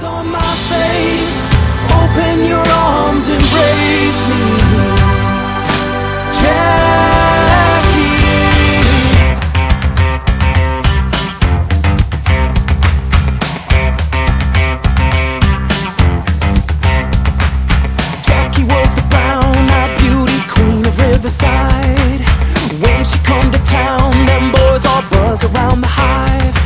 on my face, open your arms, embrace me, Jackie. Jackie was the brown-eyed beauty queen of Riverside. When she come to town, them boys all buzz around the hive.